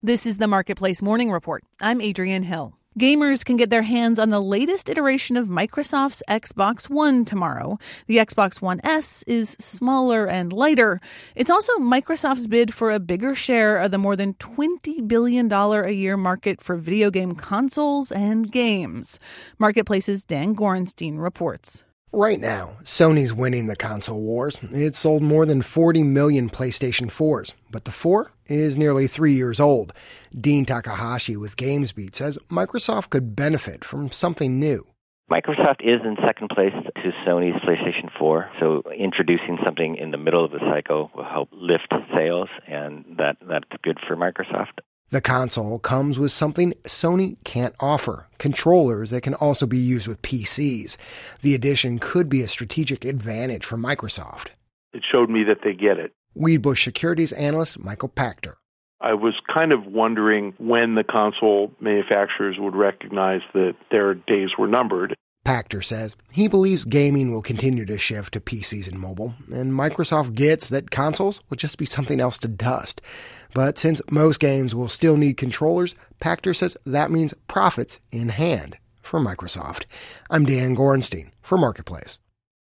This is the Marketplace Morning Report. I'm Adrienne Hill. Gamers can get their hands on the latest iteration of Microsoft's Xbox One tomorrow. The Xbox One S is smaller and lighter. It's also Microsoft's bid for a bigger share of the more than $20 billion a year market for video game consoles and games. Marketplace's Dan Gorenstein reports. Right now, Sony's winning the console wars. It's sold more than 40 million PlayStation 4s, but the 4 is nearly 3 years old. Dean Takahashi with GamesBeat says Microsoft could benefit from something new. Microsoft is in second place to Sony's PlayStation 4, so introducing something in the middle of the cycle will help lift sales, and that's good for Microsoft. The console comes with something Sony can't offer, controllers that can also be used with PCs. The addition could be a strategic advantage for Microsoft. It showed me that they get it. Wedbush Securities analyst Michael Pachter. I was kind of wondering when the console manufacturers would recognize that their days were numbered. Pachter says he believes gaming will continue to shift to PCs and mobile, and Microsoft gets that consoles will just be something else to dust. But since most games will still need controllers, Pachter says that means profits in hand for Microsoft. I'm Dan Gorenstein for Marketplace.